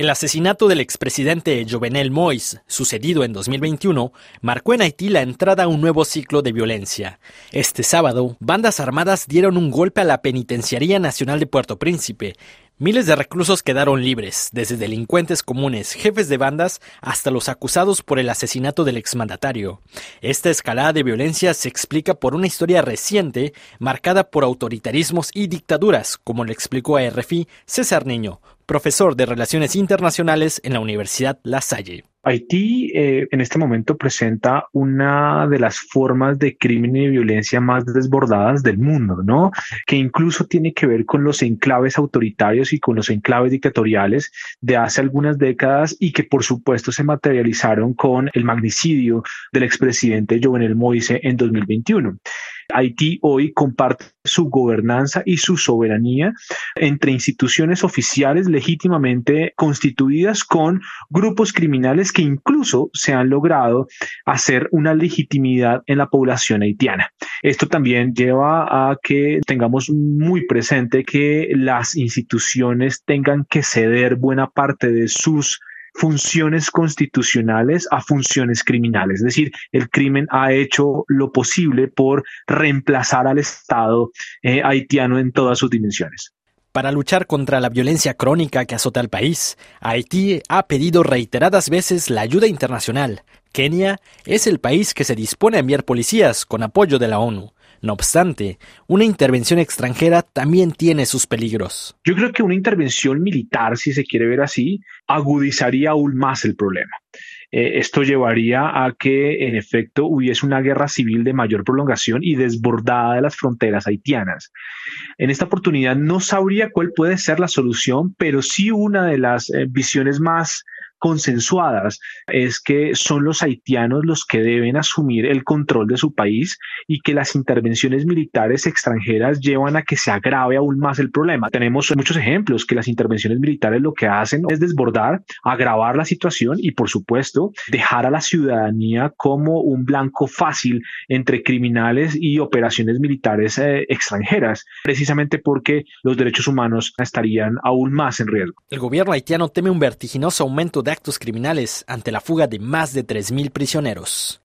El asesinato del expresidente Jovenel Moïse, sucedido en 2021, marcó en Haití la entrada a un nuevo ciclo de violencia. Este sábado, bandas armadas dieron un golpe a la Penitenciaría Nacional de Puerto Príncipe. Miles de reclusos quedaron libres, desde delincuentes comunes, jefes de bandas, hasta los acusados por el asesinato del exmandatario. Esta escalada de violencia se explica por una historia reciente marcada por autoritarismos y dictaduras, como le explicó a RFI César Niño, profesor de Relaciones Internacionales en la Universidad La Salle. Haití en este momento presenta una de las formas de crimen y de violencia más desbordadas del mundo, ¿no? Que incluso tiene que ver con los enclaves autoritarios y con los enclaves dictatoriales de hace algunas décadas y que por supuesto se materializaron con el magnicidio del expresidente Jovenel Moïse en 2021. Haití hoy comparte su gobernanza y su soberanía entre instituciones oficiales legítimamente constituidas con grupos criminales que incluso se han logrado hacer una legitimidad en la población haitiana. Esto también lleva a que tengamos muy presente que las instituciones tengan que ceder buena parte de sus funciones constitucionales a funciones criminales. Es decir, el crimen ha hecho lo posible por reemplazar al Estado haitiano en todas sus dimensiones. Para luchar contra la violencia crónica que azota al país, Haití ha pedido reiteradas veces la ayuda internacional. Kenia es el país que se dispone a enviar policías con apoyo de la ONU. No obstante, una intervención extranjera también tiene sus peligros. Yo creo que una intervención militar, si se quiere ver así, agudizaría aún más el problema. Esto llevaría a que, en efecto, hubiese una guerra civil de mayor prolongación y desbordada de las fronteras haitianas. En esta oportunidad no sabría cuál puede ser la solución, pero sí una de las visiones más consensuadas es que son los haitianos los que deben asumir el control de su país y que las intervenciones militares extranjeras llevan a que se agrave aún más el problema. Tenemos muchos ejemplos que las intervenciones militares lo que hacen es desbordar, agravar la situación y, por supuesto, dejar a la ciudadanía como un blanco fácil entre criminales y operaciones militares extranjeras, precisamente porque los derechos humanos estarían aún más en riesgo. El gobierno haitiano teme un vertiginoso aumento de actos criminales ante la fuga de más de 3.000 prisioneros.